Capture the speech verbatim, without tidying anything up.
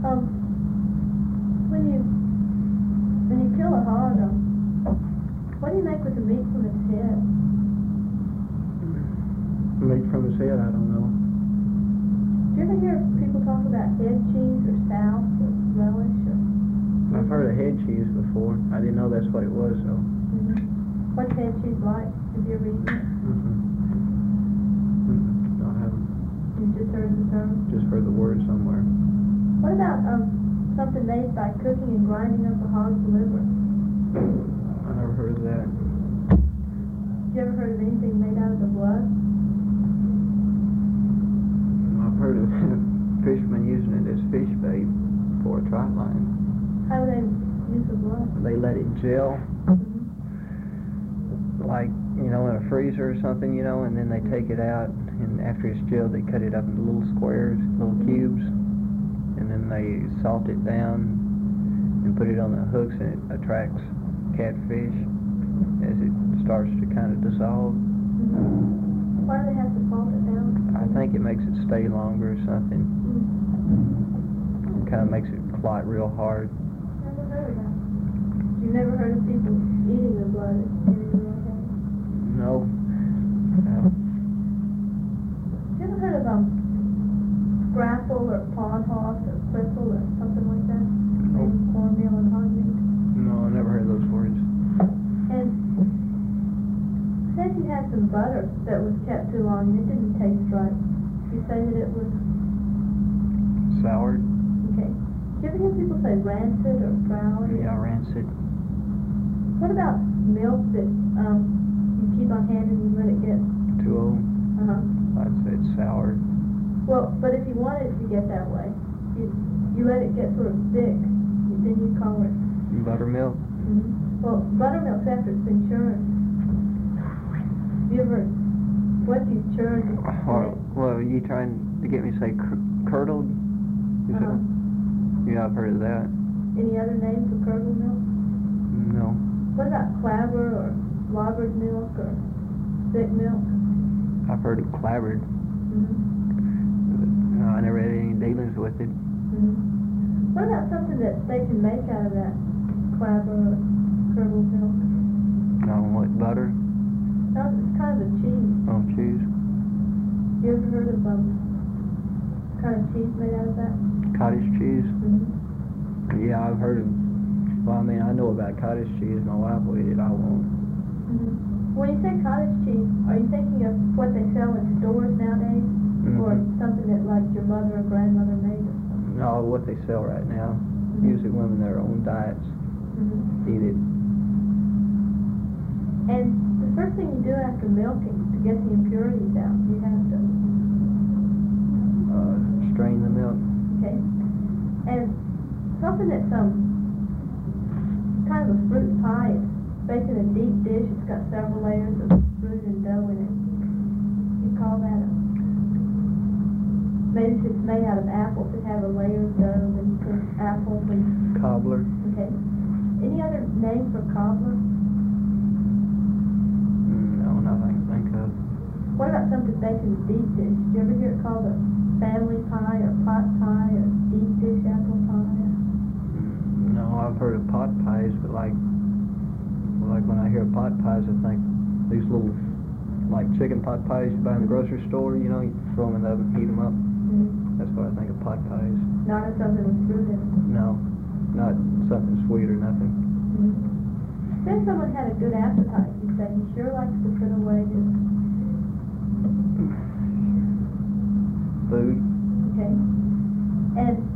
Um, when you when you kill a hog, um, what do you make with the meat from its head? Meat from his head, I don't know. Do you ever hear people talk about head cheese or souse or relish? Or I've heard of head cheese before. I didn't know that's what it was, though. mm-hmm. What's head cheese like? Have you ever eaten it? Mm-hmm. Mm-hmm. No, I haven't. You just heard the term? Just heard the word somewhere. What about um something made by cooking and grinding up a hog's liver? I never heard of that. You ever heard of anything made out of the blood? I've heard of fishermen using it as fish bait for a trout line. How do they use the blood? They let it gel, Mm-hmm. like, you know, in a freezer or something, you know, and then they take it out, and after it's gelled, they cut it up into little squares, little cubes, and then they salt it down and put it on the hooks, and it attracts catfish as it starts to kind of dissolve. Mm-hmm. Why do they have to salt it down? I think it makes it stay longer or something. Mm-hmm. It kind of makes it clot real hard. Never heard of that. You've never heard of people eating the blood in any way? No. No. You ever heard of um scrapple or pawn hoss or cripple or something like that? Nope. Maybe cornmeal and hog meat? No, I never heard those words. And say if you had some butter that was kept too long and it didn't taste right, you say that it was Soured? okay. Do you ever hear people say rancid or brownie? Yeah, rancid. What about milk that um you keep on hand and you let it get Too old? uh-huh. I'd say it's sour. Well, but if you want it to get that way, you you let it get sort of thick, then you call it Buttermilk? mm-hmm. Well, buttermilk's after it's been churned. You ever what do you churn to Or, well, are you trying to get me to say cur- curdled? Is uh-huh. it? Yeah, I've heard of that. Any other name for curdled milk? No. What about clabber or slobbered milk or thick milk? I've heard of clabbered. Mm-hmm. But, no, I never had any dealings with it. Mm-hmm. What about something that they can make out of that clabber or curdled milk? I don't know what, butter? No, it's kind of a cheese. Oh, cheese? You ever heard of um kind of cheese made out of that? Cottage cheese? Mm-hmm. Yeah, I've heard of. Well, I mean, I know about cottage cheese. My wife will eat it. I won't. Mm-hmm. When you say cottage cheese, are you thinking of what they sell in stores nowadays, Mm-hmm. or something that like your mother or grandmother made or something? No, what they sell right now. Mm-hmm. Usually women their own diets Mm-hmm. eat it. And the first thing you do after milking to get the impurities out, you have to Uh, strain the milk. okay. And something that's um kind of a fruit pie. It's baked in a deep dish. It's got several layers of fruit and dough in it. You call that a maybe if it's made out of apples, it have a layer of dough and you put apples and Cobbler. okay. Any other name for cobbler? No, nothing I can think of. What about something baked in a deep dish? Do you ever hear it called a family pie or pot pie or deep dish apple pie? No, I've heard of pot pies, but like, like when I hear pot pies, I think these little, like chicken pot pies you buy in the grocery store. You know, you throw them in the oven, heat them up. Mm-hmm. That's what I think of pot pies. Not as something with fruit in it. No, not something sweet or nothing. Mm-hmm. Say someone had a good appetite, you say he sure likes to put away his Food. okay. And